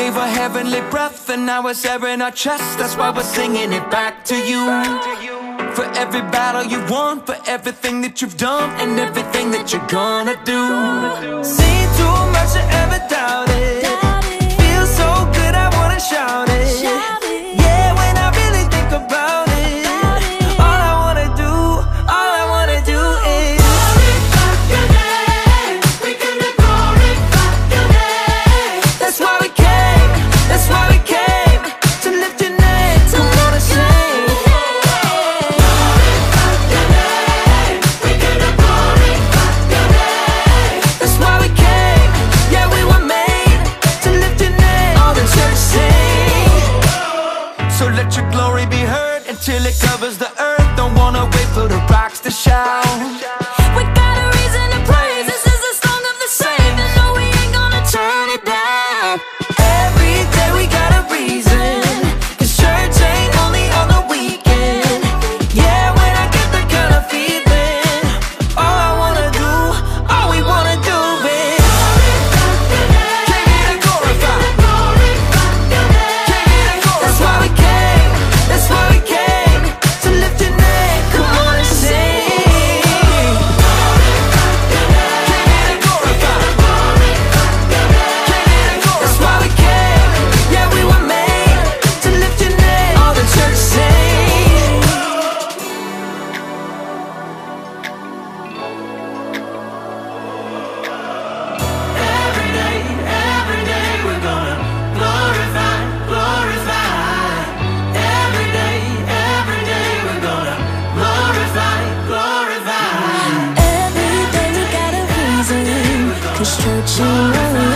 gave her heavenly breath, and now it's air in our chest. That's why we're singing it back to you. For every battle you won, for everything that you've done, and everything that you're gonna do. Seen too much to ever doubt it. Feels so good, I wanna shout it. Yeah, when I really think about it, all I wanna do is glorify your name. We gonna glorify your name. that's why we came to lift your name. Come on and sing. So let your glory be heard until it covers the earth. Don't wanna wait for the rocks to shout. We got a reason to praise. This is the song of the saved, and no, we ain't gonna turn it down. Every day we got a reason, 'cause church ain't only on the weekend. Yeah, when I get that kind of feeling, all I wanna do, all we wanna do is came here to glorify. Came here to glorify. That's why we came. That's why we came to lift your name. Come on and sing. Came here to glorify. Came here to glorify. That's why we came. Yeah, we were made to lift your name. All the church sing. Every day we're gonna glorify, glorify. Every day we're gonna glorify, glorify. Every day we got a reason, 'cause church ain't only